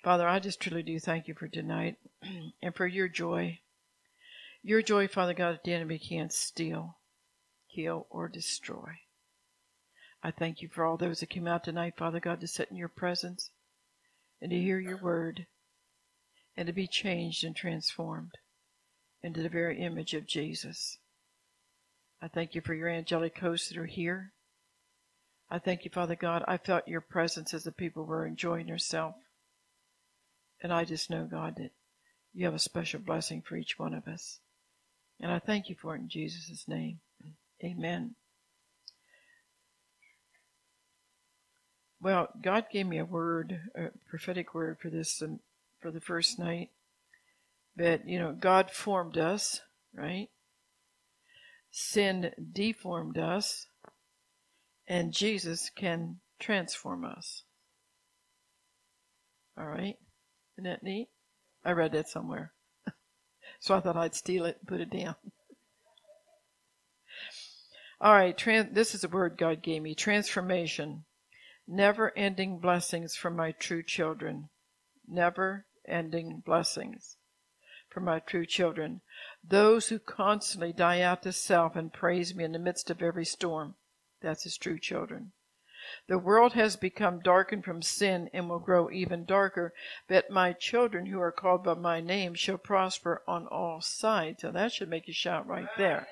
Father, I just truly do thank you for tonight and for your joy. Your joy, Father God, that the enemy can't steal, kill, or destroy. I thank you for all those that came out tonight, Father God, to sit in your presence and to hear your word and to be changed and transformed into the very image of Jesus. I thank you for your angelic hosts that are here. I thank you, Father God. I felt your presence as the people were enjoying themselves. And I just know, God, that you have a special blessing for each one of us. And I thank you for it in Jesus' name. Amen. Well, God gave me a word, a prophetic word for this, for the first night. That, God formed us, right? Sin deformed us. And Jesus can transform us. All right? Isn't that neat? I read that somewhere. So I thought I'd steal it and put it down. All right, this is a word God gave me. Transformation. Never-ending blessings for my true children. Never-ending blessings for my true children. Those who constantly die out to self and praise me in the midst of every storm. That's his true children. The world has become darkened from sin and will grow even darker, but my children who are called by my name shall prosper on all sides. So that should make you shout right there.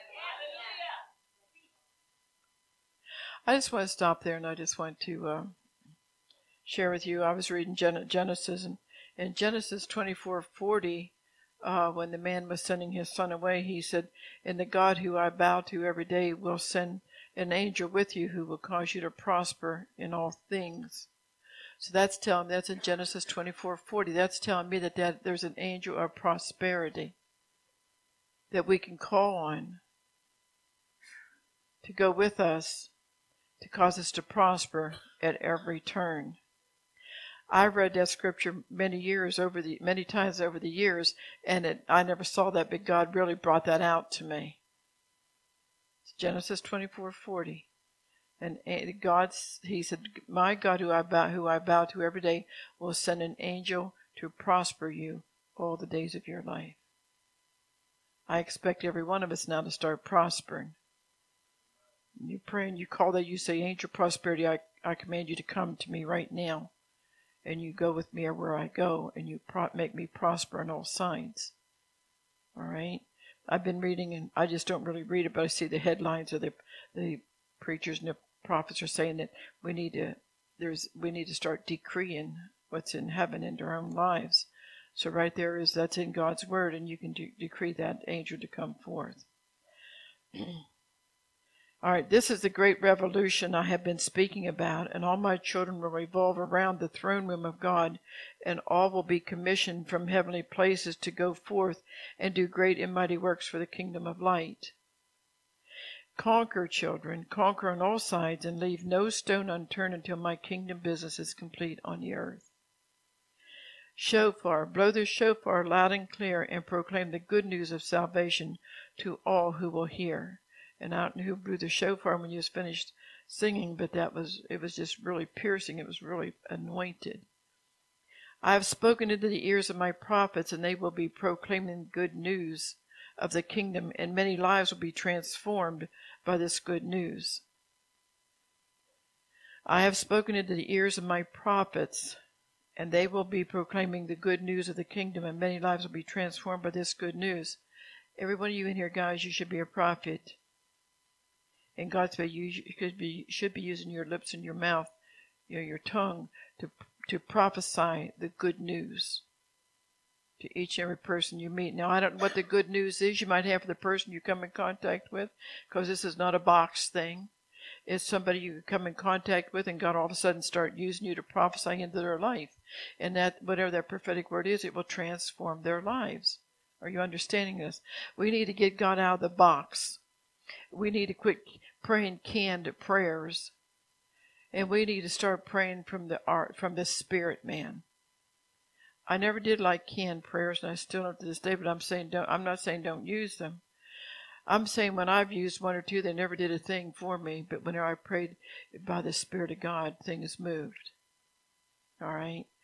I just want to stop there and I just want to share with you. I was reading Genesis, and in Genesis 24:40, when the man was sending his son away, he said, "And the God who I bow to every day will send an angel with you who will cause you to prosper in all things." So that's in Genesis 24:40. That's telling me that there's an angel of prosperity that we can call on to go with us, to cause us to prosper at every turn. I read that scripture many times over the years, and I never saw that, but God really brought that out to me. It's Genesis 24:40, and He said, "My God, who I bow to every day, will send an angel to prosper you all the days of your life." I expect every one of us now to start prospering. You pray and you call that, you say, "Angel prosperity, I command you to come to me right now." And you go with me where I go, and you make me prosper on all sides. All right? I've been reading, and I just don't really read it, but I see the headlines of the preachers and the prophets are saying that we need to start decreeing what's in heaven into our own lives. So right there that's in God's word, and you can decree that angel to come forth. All right, this is the great revolution I have been speaking about, and all my children will revolve around the throne room of God, and all will be commissioned from heavenly places to go forth and do great and mighty works for the kingdom of light. Conquer, children, conquer on all sides, and leave no stone unturned until my kingdom business is complete on the earth. Shofar, blow the shofar loud and clear, and proclaim the good news of salvation to all who will hear. And I don't know who blew the shofar when you was finished singing, but it was just really piercing. It was really anointed. I have spoken into the ears of my prophets, and they will be proclaiming good news of the kingdom, and many lives will be transformed by this good news. I have spoken into the ears of my prophets, and they will be proclaiming the good news of the kingdom, and many lives will be transformed by this good news. Every one of you in here, guys, you should be a prophet. And God said you should be using your lips and your mouth, your tongue, to prophesy the good news to each and every person you meet. Now, I don't know what the good news is you might have for the person you come in contact with, because this is not a box thing. It's somebody you come in contact with, and God all of a sudden start using you to prophesy into their life. And that, whatever that prophetic word is, it will transform their lives. Are you understanding this? We need to get God out of the box. We need to quit praying canned prayers, and we need to start praying from the spirit, man. I never did like canned prayers, and I still don't to this day. But I'm not saying don't use them. I'm saying when I've used one or two, they never did a thing for me. But whenever I prayed by the Spirit of God, things moved. All right.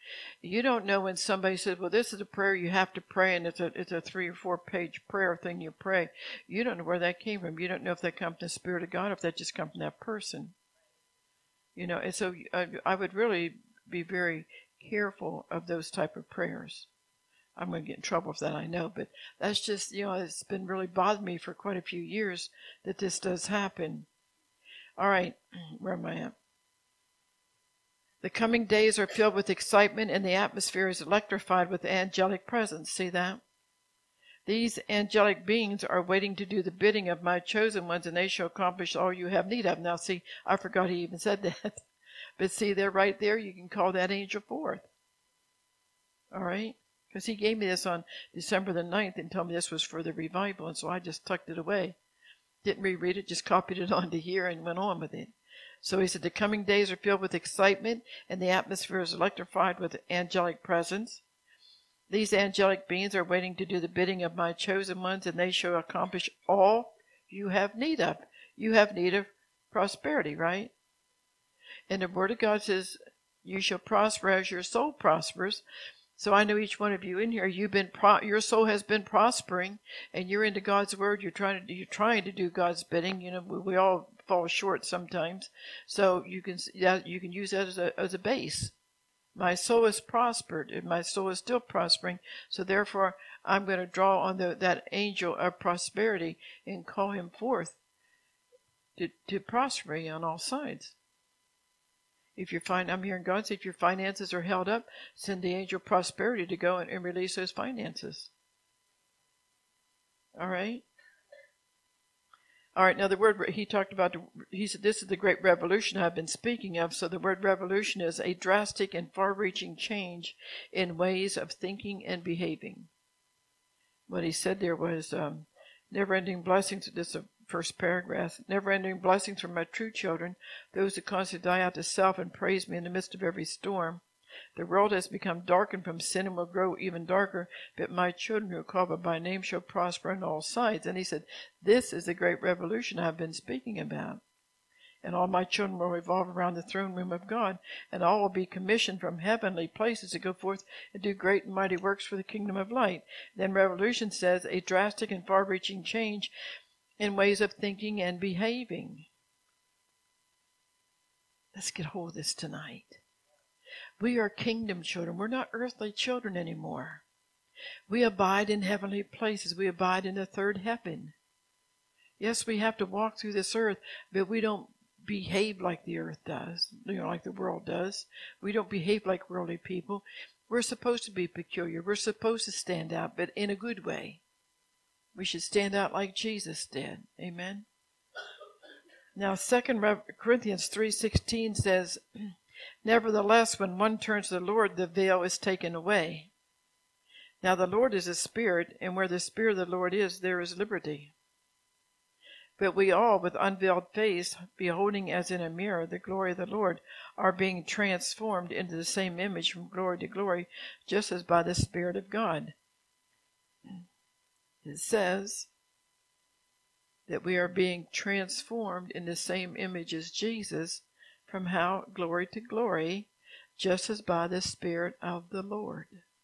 You don't know when somebody says, well, this is a prayer you have to pray, and it's a 3 or 4 page prayer thing you pray. You don't know where that came from. You don't know if that comes from the Spirit of God, or if that just comes from that person. And so I would really be very careful of those type of prayers. I'm going to get in trouble for that, I know, but that's just, it's been really bothering me for quite a few years that this does happen. All right, where am I at? The coming days are filled with excitement, and the atmosphere is electrified with angelic presence. See that? These angelic beings are waiting to do the bidding of my chosen ones, and they shall accomplish all you have need of. Now, see, I forgot he even said that. But see, there, right there, you can call that angel forth. All right? Because he gave me this on December the 9th and told me this was for the revival, and so I just tucked it away. Didn't reread it, just copied it onto here and went on with it. So he said, the coming days are filled with excitement, and the atmosphere is electrified with angelic presence. These angelic beings are waiting to do the bidding of my chosen ones, and they shall accomplish all you have need of. You have need of prosperity, right? And the Word of God says, you shall prosper as your soul prospers. So I know each one of you in here, your soul has been prospering, and you're into God's Word. You're trying to do God's bidding. We all fall short sometimes, so you can use that as a base. My soul is prospered, and my soul is still prospering. So therefore, I'm going to draw on that angel of prosperity and call him forth to prosper me on all sides. I'm hearing God say, if your finances are held up, send the angel of prosperity to go and release those finances. All right? All right, now the word he talked about, he said, this is the great revolution I've been speaking of. So the word revolution is a drastic and far-reaching change in ways of thinking and behaving. What he said there was never-ending blessings. This is the first paragraph. Never-ending blessings for my true children, those who constantly die out to self and praise me in the midst of every storm. The world has become darkened from sin and will grow even darker, but my children who are called by name shall prosper on all sides. And he said, this is the great revolution I've been speaking about. And all my children will revolve around the throne room of God, and all will be commissioned from heavenly places to go forth and do great and mighty works for the kingdom of light. Then Revolution says, a drastic and far-reaching change in ways of thinking and behaving. Let's get hold of this tonight. We are kingdom children. We're not earthly children anymore. We abide in heavenly places. We abide in the third heaven. Yes, we have to walk through this earth, but we don't behave like the earth does, like the world does. We don't behave like worldly people. We're supposed to be peculiar. We're supposed to stand out, but in a good way. We should stand out like Jesus did. Amen? Now, 2 Corinthians 3:16 says, nevertheless, when one turns to the Lord, the veil is taken away. Now the Lord is a spirit, and where the Spirit of the Lord is, there is liberty. But we all, with unveiled face, beholding as in a mirror the glory of the Lord, are being transformed into the same image from glory to glory, just as by the Spirit of God. It says that we are being transformed in the same image as Jesus, from glory to glory, just as by the Spirit of the Lord.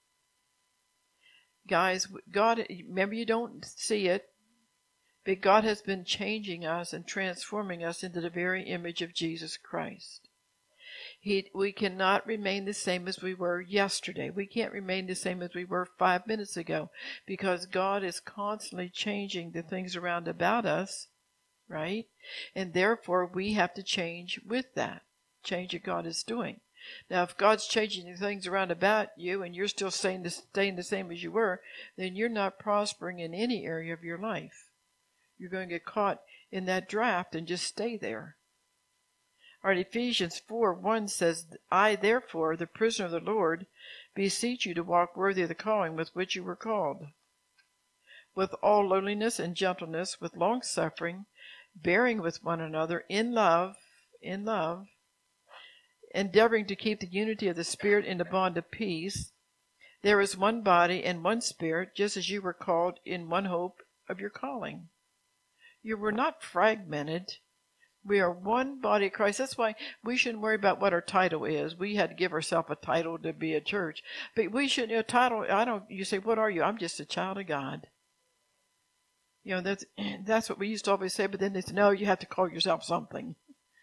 Guys, God, remember, you don't see it, but God has been changing us and transforming us into the very image of Jesus Christ. We cannot remain the same as we were yesterday. We can't remain the same as we were 5 minutes ago, because God is constantly changing the things around about us, right? And therefore, we have to change with that change that God is doing. Now, if God's changing the things around about you and you're still staying the same as you were, then you're not prospering in any area of your life. You're going to get caught in that draft and just stay there. All right, Ephesians 4:1 says, I, therefore, the prisoner of the Lord, beseech you to walk worthy of the calling with which you were called, with all lowliness and gentleness, with long-suffering, bearing with one another in love, endeavoring to keep the unity of the Spirit in the bond of peace. There is one body and one Spirit, just as you were called in one hope of your calling. You were not fragmented. We are one body of Christ. That's why we shouldn't worry about what our title is. We had to give ourselves a title to be a church. But we shouldn't, title, you say, what are you? I'm just a child of God. That's what we used to always say, but then they said, no, you have to call yourself something,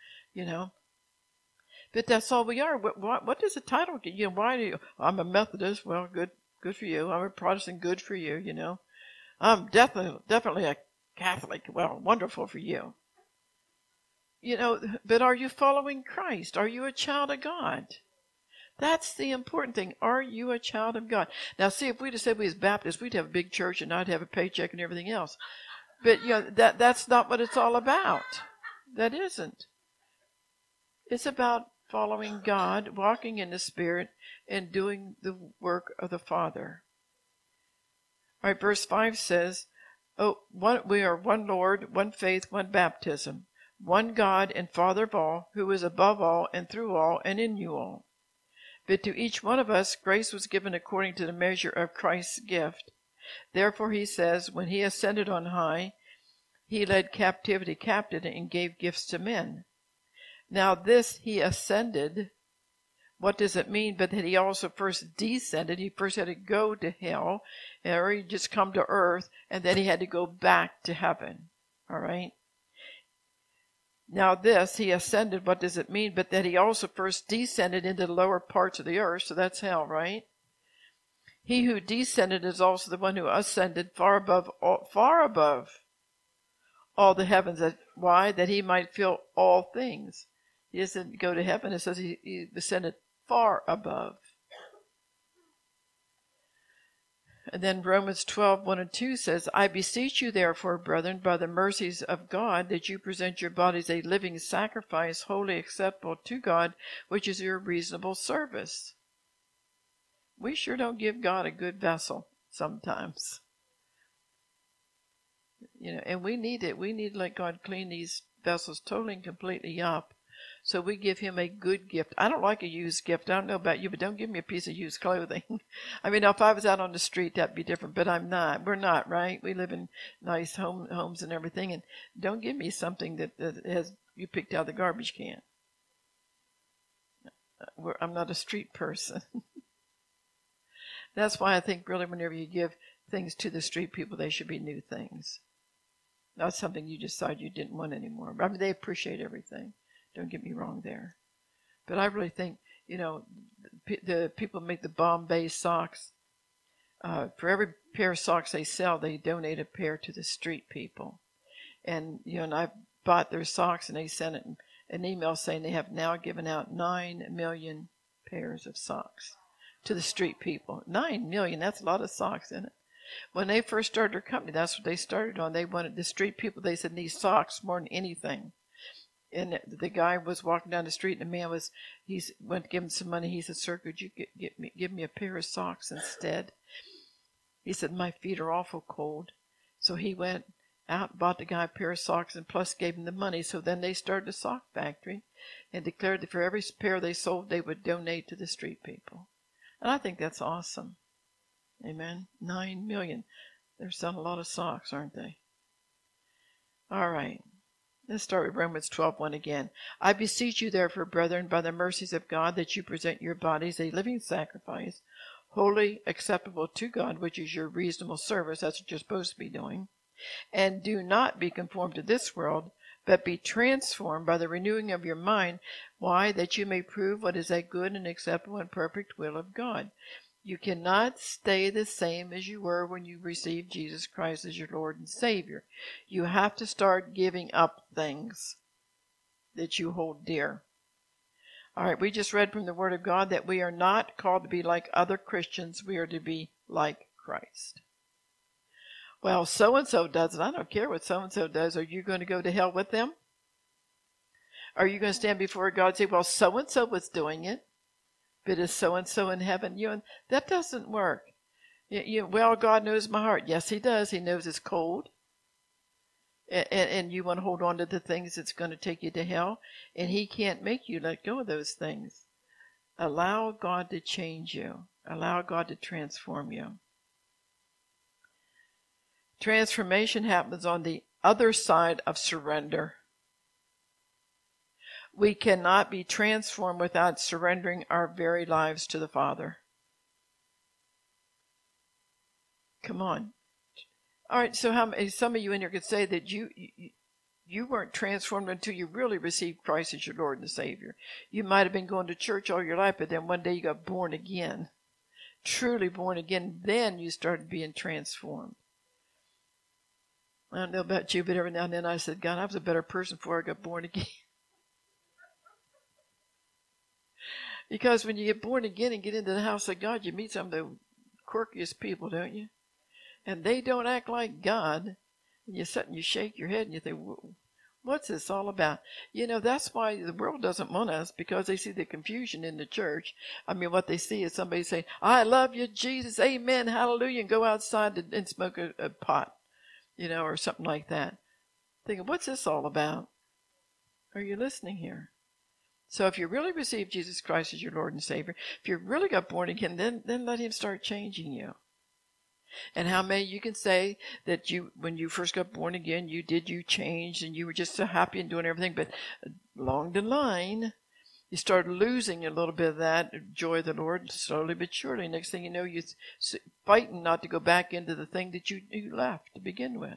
But that's all we are. What does a title get? Why do you, I'm a Methodist. Well, good for you. I'm a Protestant. Good for you, I'm definitely a Catholic. Well, wonderful for you. But are you following Christ? Are you a child of God? That's the important thing. Are you a child of God? Now, see, if we'd have said we was Baptists, we'd have a big church and I'd have a paycheck and everything else. But, that's not what it's all about. That isn't. It's about following God, walking in the Spirit, and doing the work of the Father. All right, verse 5 says, we are one Lord, one faith, one baptism, one God and Father of all, who is above all and through all and in you all. But to each one of us grace was given according to the measure of Christ's gift. Therefore he says, when he ascended on high, he led captivity captive and gave gifts to men. Now this he ascended, what does it mean? But that he also first descended. He first had to go to hell, or he just come to earth, and then he had to go back to heaven. All right? Now this, he ascended, what does it mean? But that he also first descended into the lower parts of the earth, so that's hell, right? He who descended is also the one who ascended far above all the heavens. Why? That he might fill all things. He doesn't go to heaven. It says he ascended far above. And then Romans 12:1-2 says, I beseech you therefore, brethren, by the mercies of God, that you present your bodies a living sacrifice, wholly acceptable to God, which is your reasonable service. We sure don't give God a good vessel sometimes. And we need it. We need to let God clean these vessels totally and completely up. So we give him a good gift. I don't like a used gift. I don't know about you, but don't give me a piece of used clothing. I mean, if I was out on the street, that'd be different, but I'm not. We're not, right? We live in nice homes and everything, and don't give me something that has you picked out of the garbage can. I'm not a street person. That's why I think really whenever you give things to the street people, they should be new things. Not something you decide you didn't want anymore. I mean, they appreciate everything. Don't get me wrong there. But I really think, the people make the Bombay socks. For every pair of socks they sell, they donate a pair to the street people. And, and I bought their socks and they sent it an email saying they have now given out 9 million pairs of socks to the street people. 9 million, that's a lot of socks, isn't it? When they first started their company, that's what they started on. They wanted the street people, they said, need socks more than anything. And the guy was walking down the street, and the man went to give him some money. He said, "Sir, could you give me a pair of socks instead?" He said, "My feet are awful cold." So he went out, bought the guy a pair of socks, and plus gave him the money. So then they started a sock factory and declared that for every pair they sold, they would donate to the street people. And I think that's awesome. Amen. 9 million. They're selling a lot of socks, aren't they? All right. Let's start with Romans 12:1 again. I beseech you therefore, brethren, by the mercies of God, that you present your bodies a living sacrifice, wholly acceptable to God, which is your reasonable service. That's what you're supposed to be doing. And do not be conformed to this world, but be transformed by the renewing of your mind. Why? That you may prove what is that good and acceptable and perfect will of God. You cannot stay the same as you were when you received Jesus Christ as your Lord and Savior. You have to start giving up things that you hold dear. All right, we just read from the Word of God that we are not called to be like other Christians. We are to be like Christ. Well, so-and-so does it. I don't care what so-and-so does. Are you going to go to hell with them? Are you going to stand before God and say, well, so-and-so was doing it, but is so-and-so in heaven? That doesn't work. Well, God knows my heart. Yes, he does. He knows it's cold. And you want to hold on to the things that's going to take you to hell. And he can't make you let go of those things. Allow God to change you. Allow God to transform you. Transformation happens on the other side of surrender. We cannot be transformed without surrendering our very lives to the Father. Come on. All right, so some of you in here could say that you weren't transformed until you really received Christ as your Lord and Savior. You might have been going to church all your life, but then one day you got born again. Truly born again. Then you started being transformed. I don't know about you, but every now and then I said, God, I was a better person before I got born again. Because when you get born again and get into the house of God, you meet some of the quirkiest people, don't you? And they don't act like God. And you sit and you shake your head and you think, what's this all about? You know, that's why the world doesn't want us, because they see the confusion in the church. I mean, what they see is somebody saying, I love you, Jesus, amen, hallelujah, and go outside and smoke a pot, you know, or something like that. Thinking, what's this all about? Are you listening here? So if you really receive Jesus Christ as your Lord and Savior, if you really got born again, then let Him start changing you. And how many you can say that when you first got born again, you changed and you were just so happy and doing everything, but along the line, you started losing a little bit of that joy of the Lord slowly but surely. Next thing you know, you're fighting not to go back into the thing that you left to begin with.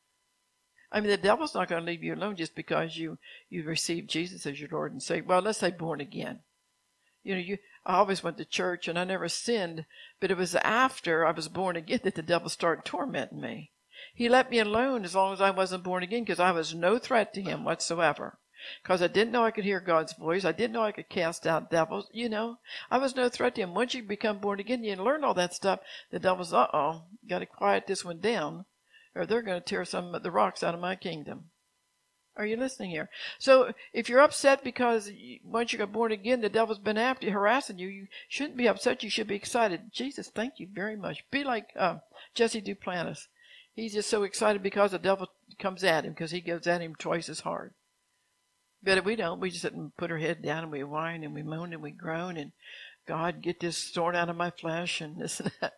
I mean, the devil's not going to leave you alone just because you received Jesus as your Lord and Savior. Well, let's say born again. You know, I always went to church and I never sinned, but it was after I was born again that the devil started tormenting me. He let me alone as long as I wasn't born again, because I was no threat to him whatsoever. Because I didn't know I could hear God's voice. I didn't know I could cast out devils. You know, I was no threat to him. Once you become born again, you learn all that stuff. The devil's, got to quiet this one down, or they're going to tear some of the rocks out of my kingdom. Are you listening here? So if you're upset because once you got born again, the devil's been after you, harassing you, you shouldn't be upset. You should be excited. Jesus, thank you very much. Be like Jesse Duplantis. He's just so excited because the devil comes at him, because he goes at him twice as hard. But if we don't, we just sit and put our head down and we whine and we moan and we groan and, God, get this thorn out of my flesh and this and that.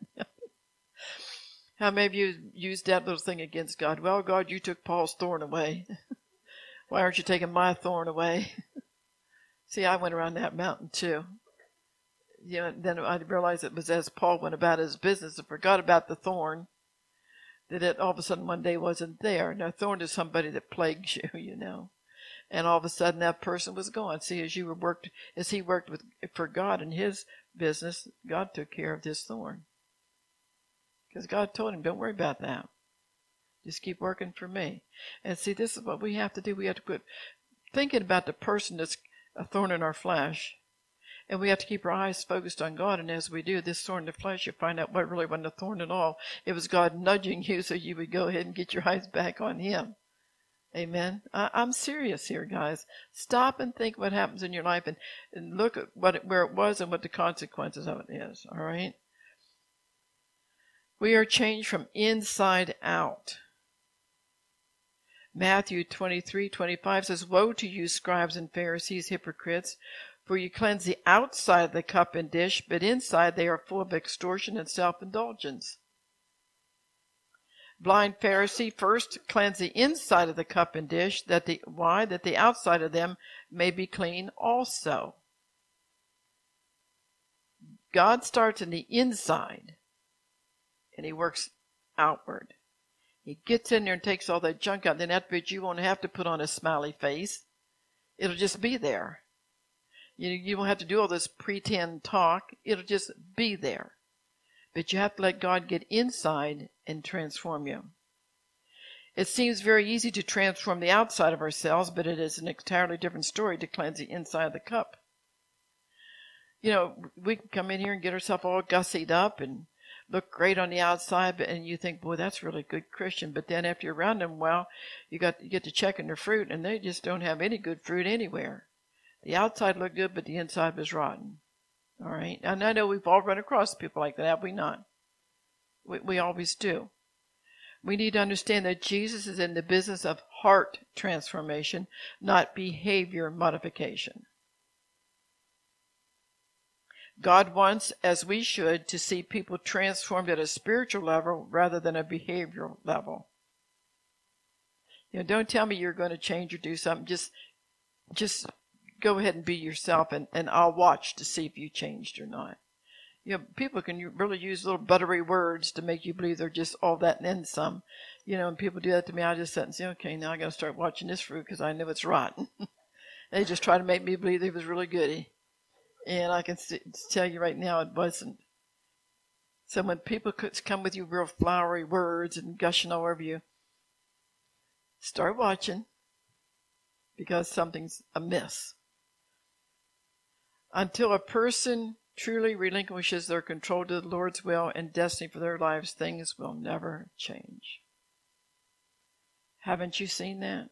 How many of you used that little thing against God? Well, God, you took Paul's thorn away. Why aren't you taking my thorn away? See, I went around that mountain too. You know, then I realized it was as Paul went about his business and forgot about the thorn, that it all of a sudden one day wasn't there. Now, thorn is somebody that plagues you, you know. And all of a sudden that person was gone. See, as he worked for God in his business, God took care of this thorn. Because God told him, don't worry about that. Just keep working for me. And see, this is what we have to do. We have to quit thinking about the person that's a thorn in our flesh. And we have to keep our eyes focused on God. And as we do, this thorn in the flesh, you find out what really wasn't a thorn at all. It was God nudging you so you would go ahead and get your eyes back on Him. Amen. I'm serious here, guys. Stop and think what happens in your life and look at where it was and what the consequences of it is. All right? We are changed from inside out. Matthew 23:25 says, Woe to you, scribes and Pharisees, hypocrites, for you cleanse the outside of the cup and dish, but inside they are full of extortion and self-indulgence. Blind Pharisee, first cleanse the inside of the cup and dish, that the outside of them may be clean also. God starts in the inside, and He works outward. He gets in there and takes all that junk out. Then afterwards, you won't have to put on a smiley face. It'll just be there. You won't have to do all this pretend talk. It'll just be there. But you have to let God get inside and transform you. It seems very easy to transform the outside of ourselves, but it is an entirely different story to cleanse the inside of the cup. You know, we can come in here and get ourselves all gussied up and look great on the outside, and you think, boy, that's really good Christian. But then after you're around them, well, you get to checking their fruit, and they just don't have any good fruit anywhere. The outside looked good, but the inside was rotten. All right? And I know we've all run across people like that, have we not? We always do. We need to understand that Jesus is in the business of heart transformation, not behavior modification. God wants, as we should, to see people transformed at a spiritual level rather than a behavioral level. You know, don't tell me you're going to change or do something. Just go ahead and be yourself, and I'll watch to see if you changed or not. People can really use little buttery words to make you believe they're just all that and then some. And people do that to me. I just sit and say, okay, now I got to start watching this fruit because I know it's rotten. They just try to make me believe it was really goody. And I can tell you right now it wasn't. So when people come with you real flowery words and gushing all over you, start watching because something's amiss. Until a person truly relinquishes their control to the Lord's will and destiny for their lives, things will never change. Haven't you seen that?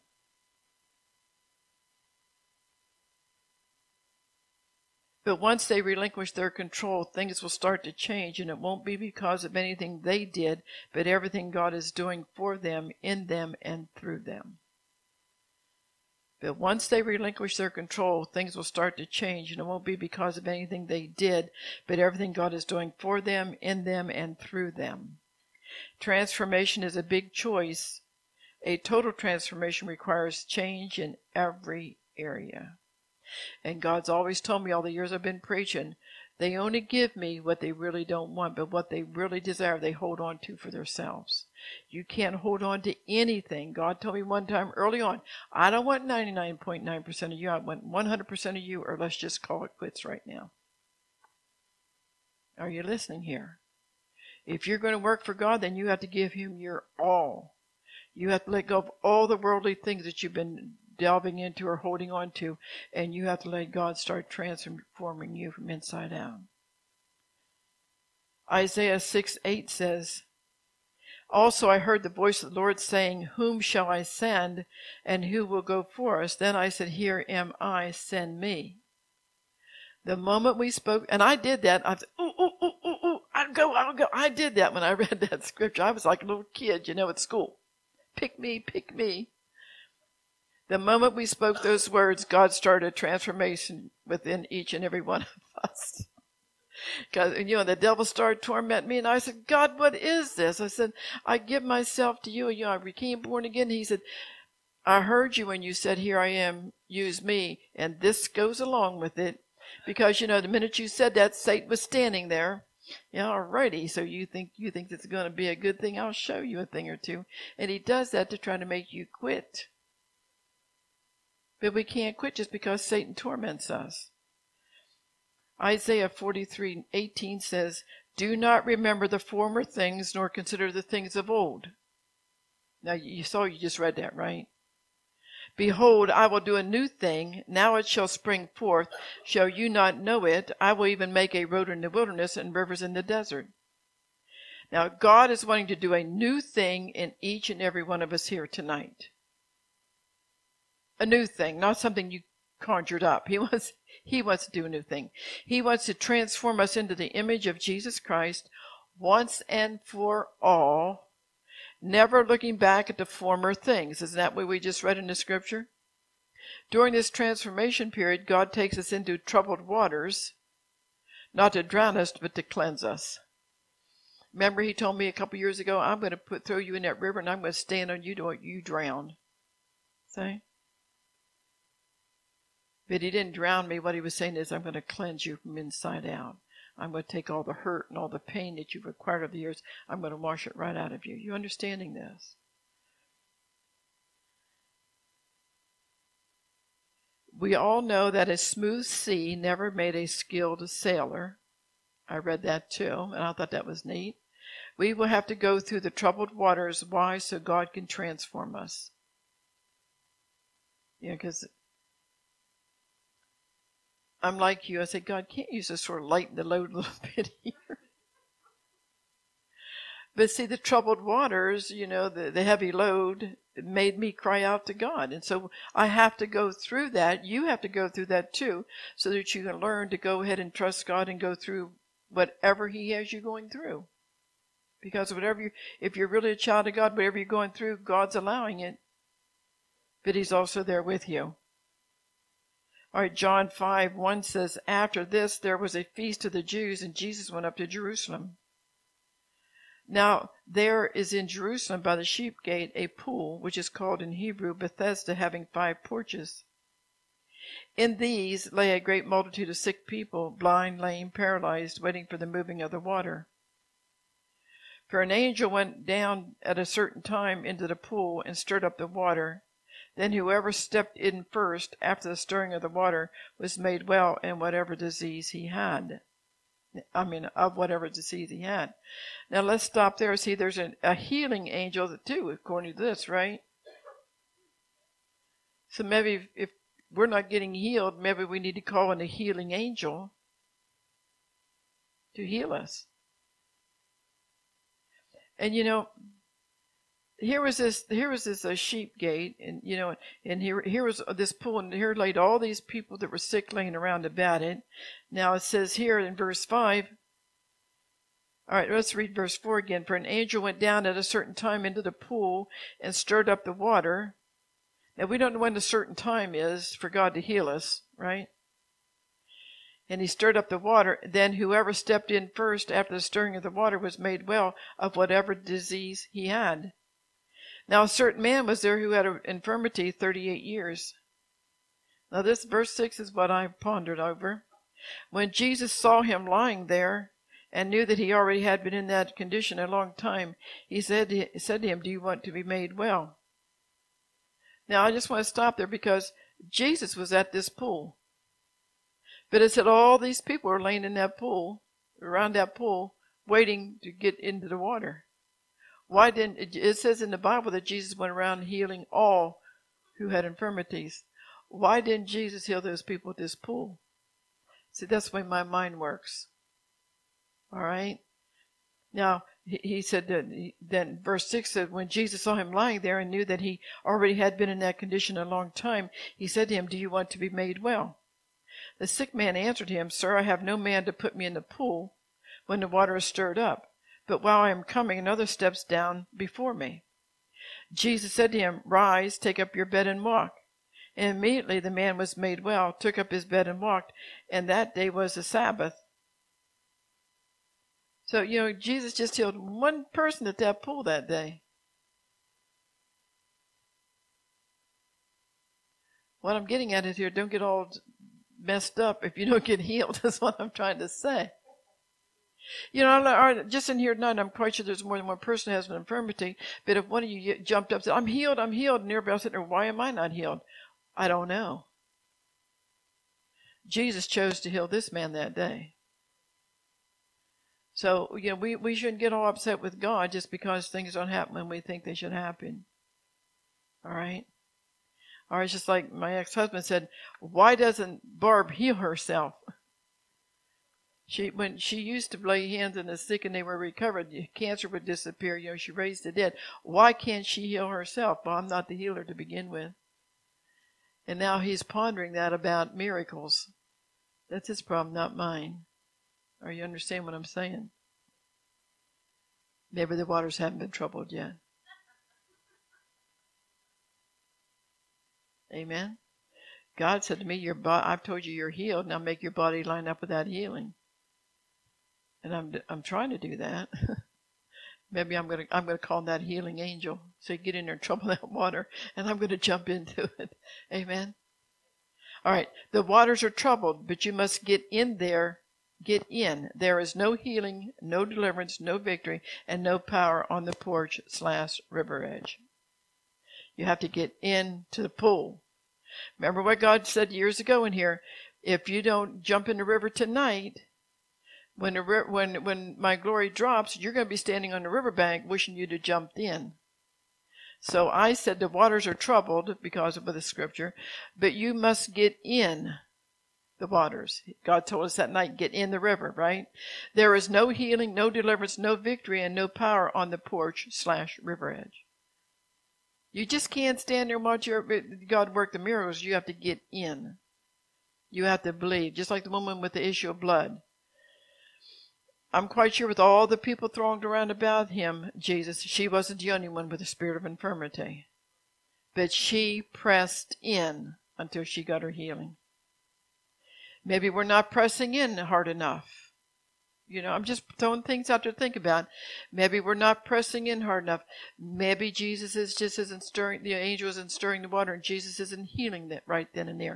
But once they relinquish their control, things will start to change, and it won't be because of anything they did, but everything God is doing for them, in them, and through them. But once they relinquish their control, things will start to change, and it won't be because of anything they did, but everything God is doing for them, in them, and through them. Transformation is a big choice. A total transformation requires change in every area. And God's always told me all the years I've been preaching, they only give me what they really don't want, but what they really desire, they hold on to for themselves. You can't hold on to anything. God told me one time early on, I don't want 99.9% of you. I want 100% of you, or let's just call it quits right now. Are you listening here? If you're going to work for God, then you have to give Him your all. You have to let go of all the worldly things that you've been delving into or holding on to, and you have to let God start transforming you from inside out. Isaiah 6:8 says, also I heard the voice of the Lord saying, whom shall I send, and who will go for us? Then I said, here am I, send me. The moment we spoke, and I did that, I said, I'll go. I did that when I read that scripture. I was like a little kid, at school. Pick me, pick me. The moment we spoke those words, God started a transformation within each and every one of us. Because, the devil started tormenting me, and I said, God, what is this? I said, I give myself to you. I became born again. He said, I heard you when you said, here I am, use me. And this goes along with it. Because, the minute you said that, Satan was standing there. Alrighty, so you think it's going to be a good thing? I'll show you a thing or two. And he does that to try to make you quit. But we can't quit just because Satan torments us. Isaiah 43:18 says, do not remember the former things, nor consider the things of old. Now, you just read that, right? Behold, I will do a new thing. Now it shall spring forth. Shall you not know it? I will even make a road in the wilderness and rivers in the desert. Now, God is wanting to do a new thing in each and every one of us here tonight. A new thing, not something you conjured up. He wants to do a new thing. He wants to transform us into the image of Jesus Christ once and for all, never looking back at the former things. Isn't that what we just read in the scripture? During this transformation period, God takes us into troubled waters, not to drown us, but to cleanse us. Remember, He told me a couple years ago, I'm going to throw you in that river, and I'm going to stand on you till you drown. See? But He didn't drown me. What He was saying is, I'm going to cleanse you from inside out. I'm going to take all the hurt and all the pain that you've acquired over the years. I'm going to wash it right out of you. You understanding this? We all know that a smooth sea never made a skilled sailor. I read that too, and I thought that was neat. We will have to go through the troubled waters. Why? So God can transform us. Because I'm like you. I said, God, can't you just sort of lighten the load a little bit here? But see, the troubled waters, the heavy load made me cry out to God. And so I have to go through that. You have to go through that too, so that you can learn to go ahead and trust God and go through whatever He has you going through. Because if you're really a child of God, whatever you're going through, God's allowing it. But He's also there with you. All right, John 5:1 says, after this there was a feast of the Jews, and Jesus went up to Jerusalem. Now, there is in Jerusalem by the sheep gate a pool, which is called in Hebrew Bethesda, having 5 porches. In these lay a great multitude of sick people, blind, lame, paralyzed, waiting for the moving of the water. For an angel went down at a certain time into the pool and stirred up the water. Then whoever stepped in first after the stirring of the water was made well in whatever disease he had. Of whatever disease he had. Now let's stop there. See, there's a healing angel too, according to this, right? So maybe if we're not getting healed, maybe we need to call in a healing angel to heal us. And here was this sheep gate, and and here was this pool, and here laid all these people that were sick laying around about it. Now it says here in verse 5. All right, let's read verse 4 again. For an angel went down at a certain time into the pool and stirred up the water. Now we don't know when the certain time is for God to heal us, right? And he stirred up the water. Then whoever stepped in first after the stirring of the water was made well of whatever disease he had. Now a certain man was there who had an infirmity 38 years. Now this verse 6 is what I pondered over. When Jesus saw him lying there and knew that he already had been in that condition a long time, he said to him, "Do you want to be made well?" Now I just want to stop there because Jesus was at this pool. But it said all these people were laying in that pool, around that pool, waiting to get into the water. Why didn't it says in the Bible that Jesus went around healing all who had infirmities? Why didn't Jesus heal those people at this pool? See, that's the way my mind works. All right. Now he said that. Then verse 6 said, when Jesus saw him lying there and knew that he already had been in that condition a long time, he said to him, "Do you want to be made well?" The sick man answered him, "Sir, I have no man to put me in the pool when the water is stirred up. But while I am coming, another steps down before me." Jesus said to him, "Rise, take up your bed and walk." And immediately the man was made well, took up his bed and walked, and that day was the Sabbath. So, Jesus just healed one person at that pool that day. What I'm getting at is here, don't get all messed up if you don't get healed. That's what I'm trying to say. Just in here tonight, I'm quite sure there's more than one person who has an infirmity. But if one of you jumped up and said, I'm healed, and everybody else sitting there, why am I not healed? I don't know. Jesus chose to heal this man that day. So, we shouldn't get all upset with God just because things don't happen when we think they should happen. All right? Or it's just like my ex-husband said, why doesn't Barb heal herself? When she used to lay hands on the sick and they were recovered, cancer would disappear. She raised the dead. Why can't she heal herself? Well, I'm not the healer to begin with. And now he's pondering that about miracles. That's his problem, not mine. Or you understand what I'm saying? Maybe the waters haven't been troubled yet. Amen. God said to me, I've told you you're healed. Now make your body line up with that healing. And I'm trying to do that. Maybe I'm gonna call that healing angel. Say, get in there and trouble that water, and I'm gonna jump into it. Amen. All right. The waters are troubled, but you must get in there. Get in. There is no healing, no deliverance, no victory, and no power on the porch/river edge. You have to get into the pool. Remember what God said years ago in here. If you don't jump in the river tonight, when my glory drops, you're going to be standing on the riverbank wishing you'd have jumped in. So I said the waters are troubled because of the scripture, but you must get in the waters. God told us that night, get in the river, right? There is no healing, no deliverance, no victory, and no power on the porch/river edge. You just can't stand there and watch God work the miracles. You have to get in. You have to believe, just like the woman with the issue of blood. I'm quite sure with all the people thronged around about him, Jesus, she wasn't the only one with a spirit of infirmity. But she pressed in until she got her healing. Maybe we're not pressing in hard enough. I'm just throwing things out there to think about. Maybe we're not pressing in hard enough. Maybe Jesus isn't stirring, the angel isn't stirring the water, and Jesus isn't healing that right then and there.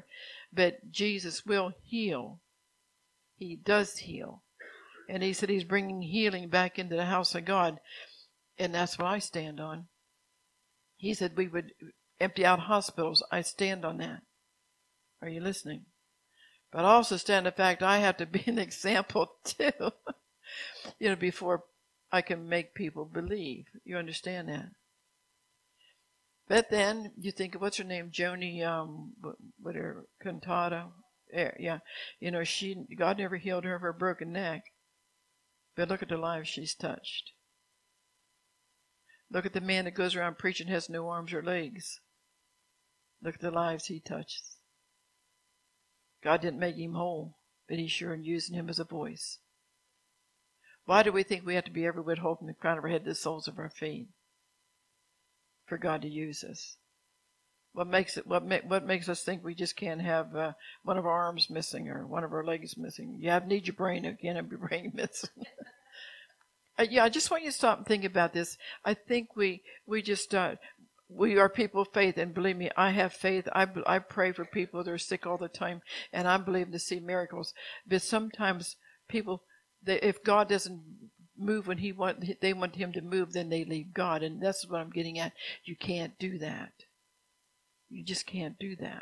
but Jesus will heal. He does heal. And he said he's bringing healing back into the house of God. And that's what I stand on. He said we would empty out hospitals. I stand on that. Are you listening? But I also stand on the fact I have to be an example too. Before I can make people believe. You understand that? But then you think of what's her name, Joni, whatever, Cantata. Yeah. God never healed her of her broken neck. But look at the lives she's touched. Look at the man that goes around preaching has no arms or legs. Look at the lives he touches. God didn't make him whole, but he's sure using him as a voice. Why do we think we have to be every whit whole from the crown of our head to the soles of our feet? For God to use us. What makes us think we just can't have one of our arms missing or one of our legs missing? You need your brain. You can't have your brain missing. I just want you to stop and think about this. I think we are people of faith, and believe me, I have faith. I pray for people that are sick all the time, and I believe to see miracles. But sometimes people, if God doesn't move when they want him to move, then they leave God, and that's what I'm getting at. You can't do that. You just can't do that.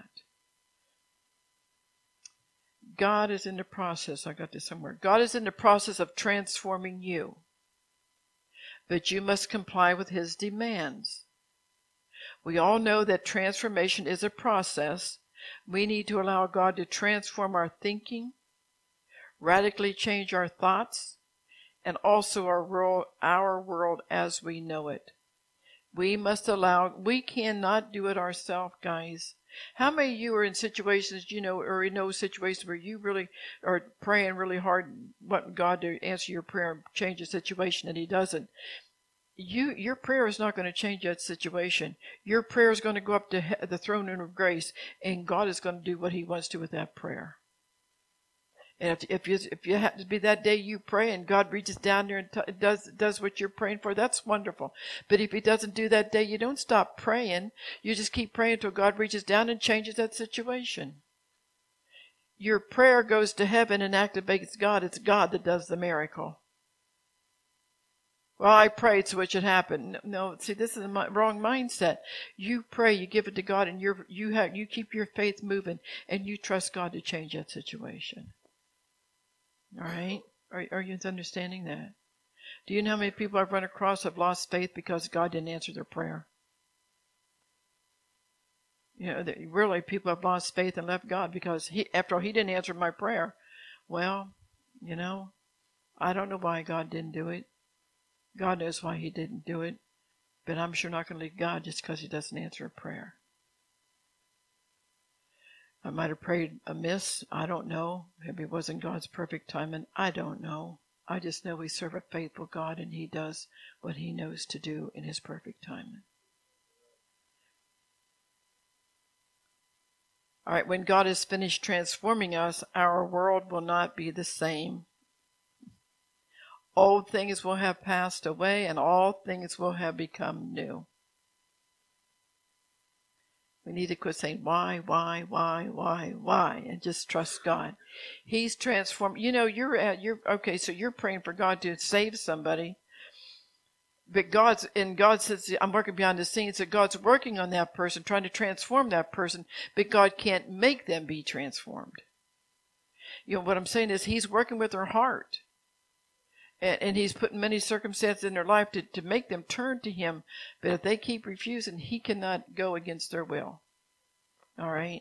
God is in the process. I got this somewhere. God is in the process of transforming you. But you must comply with his demands. We all know that transformation is a process. We need to allow God to transform our thinking, radically change our thoughts, and also our world as we know it. We cannot do it ourselves, guys. How many of you are in situations, or know situations where you really are praying really hard, wanting God to answer your prayer and change the situation, and he doesn't? Your prayer is not going to change that situation. Your prayer is going to go up to the throne room of grace, and God is going to do what he wants to with that prayer. And if you happen to be that day you pray and God reaches down there and does what you're praying for, that's wonderful. But if he doesn't do that day, you don't stop praying. You just keep praying until God reaches down and changes that situation. Your prayer goes to heaven and activates God. It's God that does the miracle. Well, I prayed so it should happen. No, see, this is a wrong mindset. You pray, you give it to God, and you keep your faith moving, and you trust God to change that situation. All right? Are you understanding that? Do you know how many people I've run across have lost faith because God didn't answer their prayer? Really, people have lost faith and left God because after all, he didn't answer my prayer. Well, I don't know why God didn't do it. God knows why he didn't do it. But I'm sure not going to leave God just because he doesn't answer a prayer. I might have prayed amiss. I don't know. Maybe it wasn't God's perfect timing. I don't know. I just know we serve a faithful God, and he does what he knows to do in his perfect timing. All right, when God is finished transforming us, our world will not be the same. Old things will have passed away, and all things will have become new. We need to quit saying, why, and just trust God. He's transformed. So you're praying for God to save somebody. But God says, I'm working behind the scenes. So God's working on that person, trying to transform that person, but God can't make them be transformed. What I'm saying is he's working with their heart. And he's put many circumstances in their life to make them turn to him. But if they keep refusing, he cannot go against their will. All right?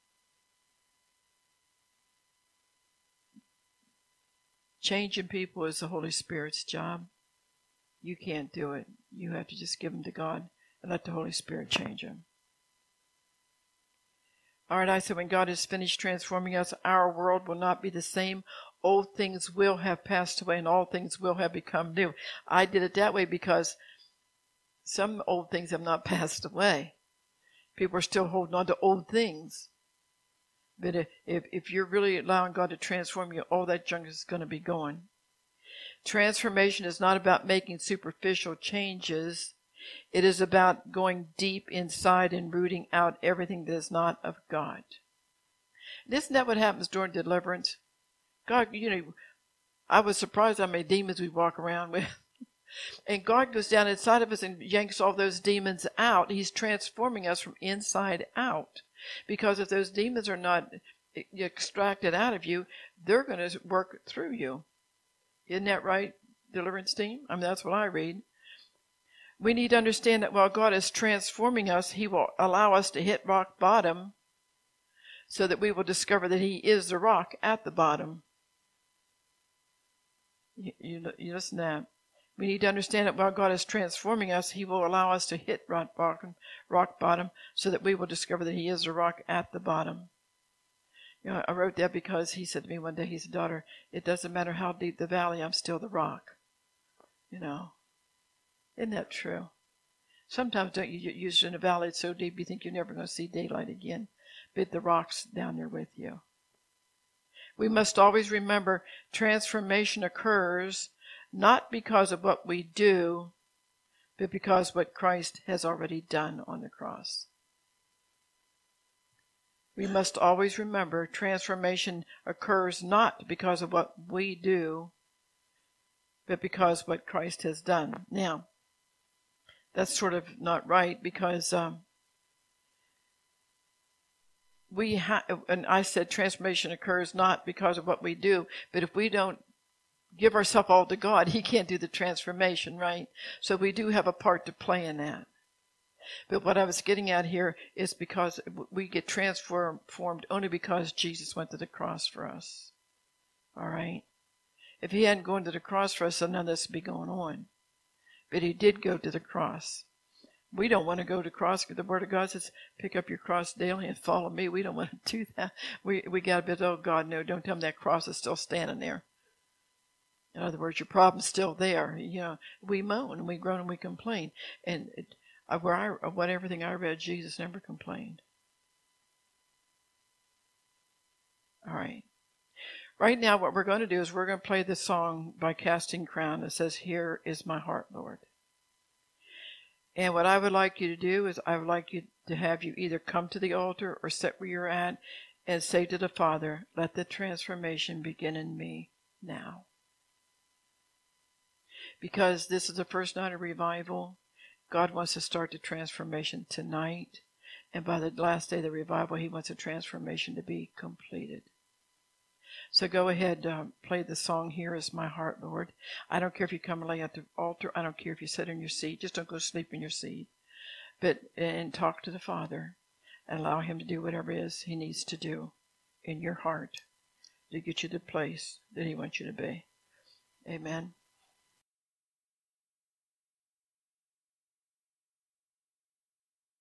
Changing people is the Holy Spirit's job. You can't do it. You have to just give them to God and let the Holy Spirit change them. All right, I said when God is finished transforming us, our world will not be the same. Old things will have passed away and all things will have become new. I did it that way because some old things have not passed away. People are still holding on to old things. But if you're really allowing God to transform you, all that junk is going to be gone. Transformation is not about making superficial changes. It is about going deep inside and rooting out everything that is not of God. Isn't that what happens during deliverance? God, I was surprised how many demons we walk around with. And God goes down inside of us and yanks all those demons out. He's transforming us from inside out. Because if those demons are not extracted out of you, they're going to work through you. Isn't that right, deliverance team? I mean, that's what I read. We need to understand that while God is transforming us, He will allow us to hit rock bottom so that we will discover that He is the rock at the bottom. You listen to that. We need to understand that while God is transforming us, He will allow us to hit rock bottom so that we will discover that He is the rock at the bottom. I wrote that because He said to me one day, He said, daughter, it doesn't matter how deep the valley, I'm still the rock. Isn't that true? Sometimes don't you get used in a valley it's so deep you think you're never going to see daylight again. But the rock's down there with you. We must always remember transformation occurs not because of what we do, but because what Christ has already done on the cross. We must always remember transformation occurs not because of what we do, but because what Christ has done. Now, that's sort of not right because and I said transformation occurs not because of what we do, but if we don't give ourselves all to God, He can't do the transformation, right? So we do have a part to play in that. But what I was getting at here is because we get transformed only because Jesus went to the cross for us. All right? If He hadn't gone to the cross for us, then none of this would be going on. But He did go to the cross. We don't want to go to the cross because the Word of God says, pick up your cross daily and follow me. We don't want to do that. We got a bit, oh God, no, don't tell me that cross is still standing there. In other words, your problem's still there. We moan and we groan and we complain. And everything I read, Jesus never complained. All right. Right now, what we're going to do is we're going to play this song by Casting Crown that says, Here is my heart, Lord. And what I would like you to do is I would like you to have you either come to the altar or sit where you're at and say to the Father, let the transformation begin in me now. Because this is the first night of revival, God wants to start the transformation tonight. And by the last day of the revival, He wants the transformation to be completed. So go ahead, play the song, Here is my heart, Lord. I don't care if you come and lay at the altar. I don't care if you sit in your seat. Just don't go sleep in your seat. And talk to the Father and allow Him to do whatever it is He needs to do in your heart to get you to the place that He wants you to be. Amen.